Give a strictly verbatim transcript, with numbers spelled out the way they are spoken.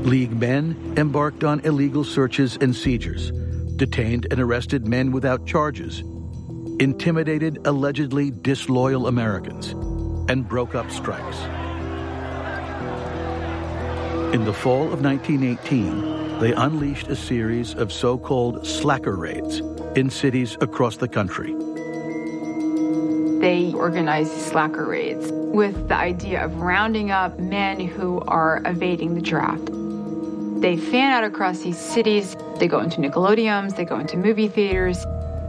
League men embarked on illegal searches and seizures, detained and arrested men without charges, intimidated allegedly disloyal Americans, and broke up strikes. In the fall of nineteen eighteen, they unleashed a series of so-called slacker raids in cities across the country. They organized slacker raids with the idea of rounding up men who are evading the draft. They fan out across these cities. They go into Nickelodeons, they go into movie theaters.